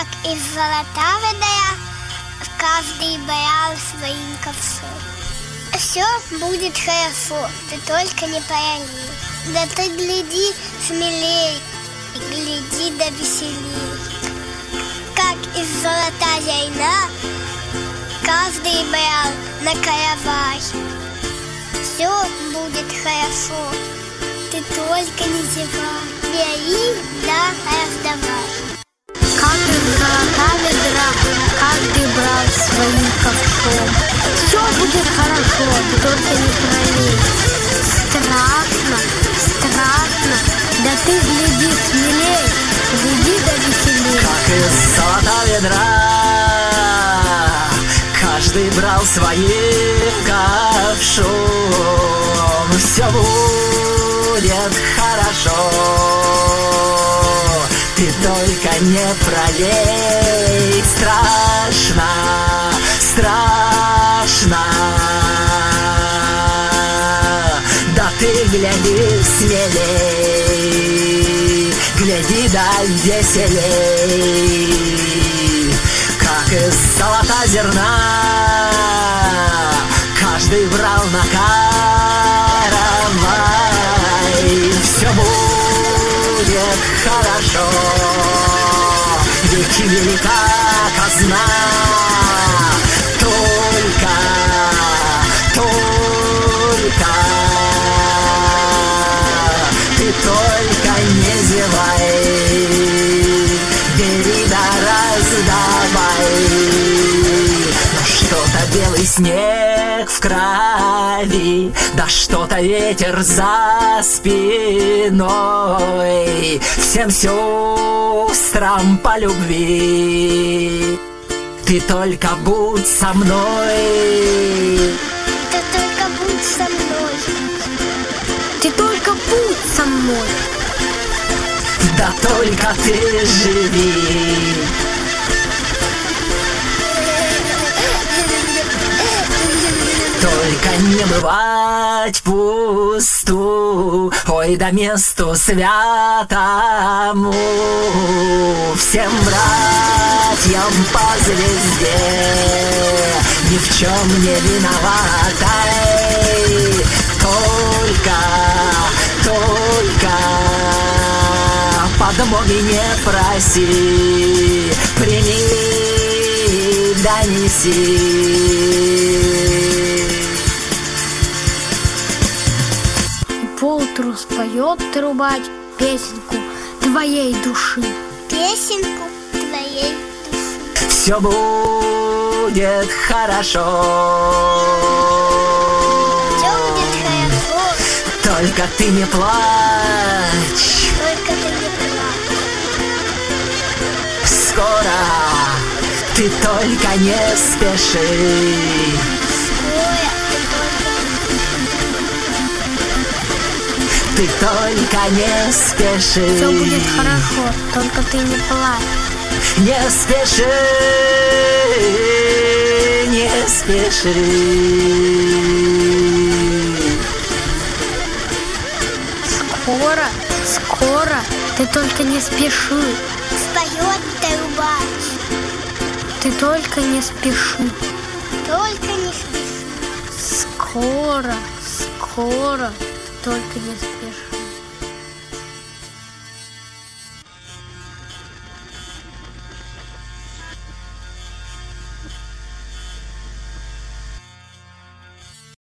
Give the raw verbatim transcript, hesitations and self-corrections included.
Как из золота водая, каждый брал своим ковшом. Все будет хорошо, ты только не пороли. Да ты гляди смелей, гляди да веселей. Как из золота зерна, каждый брал на каравай. Все будет хорошо, ты только не зевай. Бери да раздавай. Как из золота ведра, каждый брал своим ковшом. Все будет хорошо, ты только не пролей. Страшно, страшно, да ты гляди смелей, гляди да веселей. Как из золота ведра, каждый брал своим ковшом. Все будет хорошо, ты только не пролей. Страшно, страшно, да ты гляди смелей, гляди да веселей. Как из золота зерна, каждый брал на каравай. Все будет хорошо, ведь велика казна. Только, только, ты только не зевай, бери да раздавай. Но что-то белый снег в крови, да что-то ветер за спиной. Всем сестрам по любви, ты только будь со мной. Ты только будь со мной. Ты только будь со мной. Да только ты живи. Только не бывать пусту, ой, да месту святому. Всем братьям по звезде, ни в чем не виноватой. Только, только подмоги не проси, прими да неси. Поутру споет трубач песенку твоей души. Песенку твоей души. Все будет хорошо, все будет хорошо, только ты не плачь. только ты не плачь. Скоро, ты только не спеши. Скоро, Ты только не спеши. Все будет хорошо, только ты не плачь. Не спеши, не спеши. Скоро, скоро, ты только не спеши. споет трубач. Ты только не спеши. Только не спеши. Скоро, скоро, ты только не спеши.